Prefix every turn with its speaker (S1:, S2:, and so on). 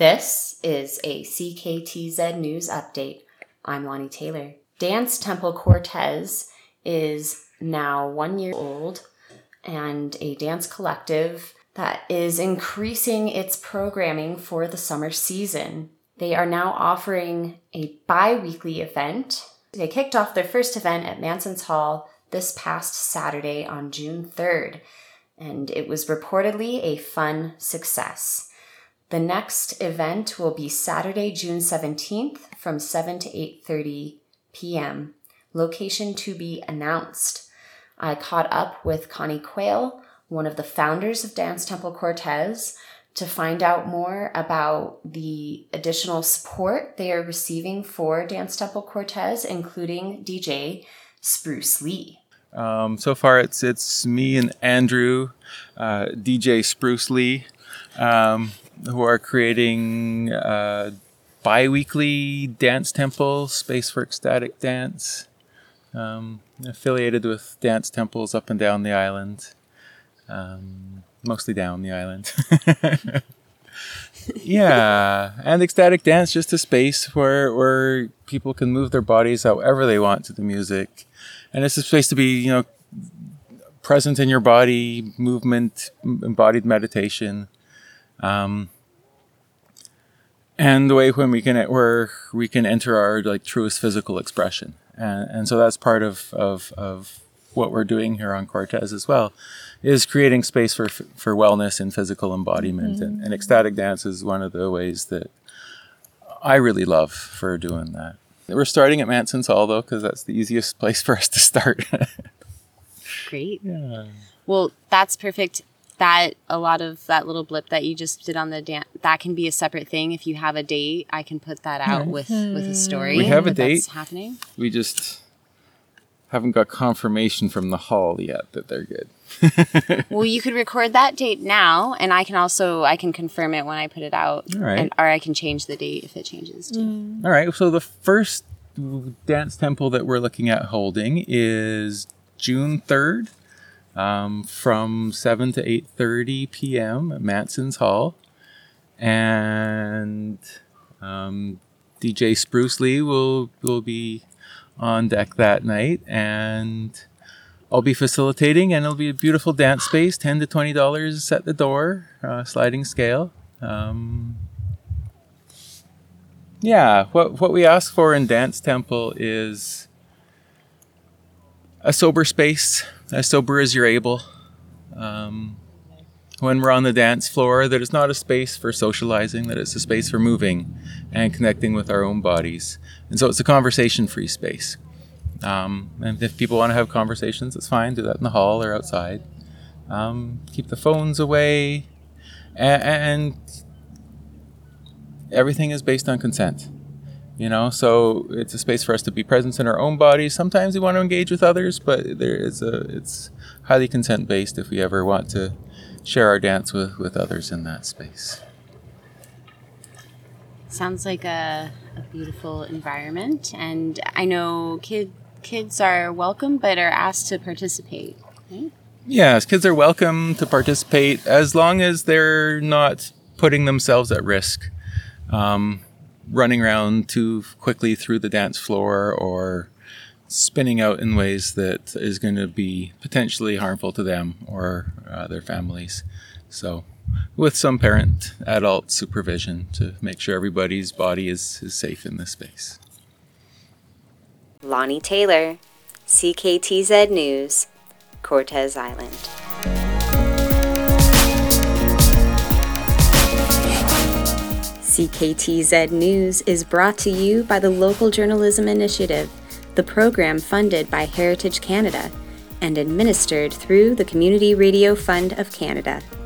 S1: This is a CKTZ News Update. I'm Lonnie Taylor. Dance Temple Cortez is now 1 year old and a dance collective that is increasing its programming for the summer season. They are now offering a bi-weekly event. They kicked off their first event at Manson's Hall this past Saturday on June 3rd, and it was reportedly a fun success. The next event will be Saturday, June 17th from 7 to 8:30 p.m. Location to be announced. I caught up with Connie Quayle, one of the founders of Dance Temple Cortez, to find out more about the additional support they are receiving for Dance Temple Cortez, including DJ Spruce Lee.
S2: So far, it's me and Andrew, DJ Spruce Lee, who are creating bi-weekly dance temple, Space for Ecstatic Dance, affiliated with dance temples up and down the island, mostly down the island. Yeah, and ecstatic dance, just a space where people can move their bodies however they want to the music. And it's a space to be, present in your body, movement, embodied meditation. And the way when we can enter our truest physical expression. And so that's part of what we're doing here on Cortez as well, is creating space for wellness and physical embodiment. Mm-hmm. And ecstatic dance is one of the ways that I really love for doing that. We're starting at Manson's Hall, though, because that's the easiest place for us to start.
S3: Great.
S2: Yeah.
S3: Well, that's perfect. That a lot of that little blip that you just did on the dance, that can be a separate thing. If you have a date, I can put that out with a story.
S2: We have a date.
S3: That's happening.
S2: We just haven't got confirmation from the hall yet that they're good.
S3: Well, you could record that date now, and I can confirm it when I put it out.
S2: All right.
S3: Or I can change the date if it changes too.
S2: All right. So the first dance temple that we're looking at holding is June 3rd. From 7 to 8:30 p.m. at Manson's Hall. And DJ Spruce Lee will be on deck that night. And I'll be facilitating, and it'll be a beautiful dance space, $10 to $20 at the door, sliding scale. What we ask for in Dance Temple is a sober space, as sober as you're able. When we're on the dance floor, that it's not a space for socializing, that it's a space for moving and connecting with our own bodies. And so it's a conversation-free space. And if people want to have conversations, it's fine. Do that in the hall or outside. Keep the phones away. And everything is based on consent. So it's a space for us to be present in our own bodies. Sometimes we want to engage with others, but it's highly consent-based if we ever want to share our dance with others in that space.
S3: Sounds like a beautiful environment, and I know kids are welcome but are asked to participate, right?
S2: Yes, kids are welcome to participate as long as they're not putting themselves at risk. Running around too quickly through the dance floor or spinning out in ways that is going to be potentially harmful to them or their families. So with some adult supervision to make sure everybody's body is safe in this space.
S1: Lonnie Taylor, CKTZ News, Cortez Island. CKTZ News is brought to you by the Local Journalism Initiative, the program funded by Heritage Canada and administered through the Community Radio Fund of Canada.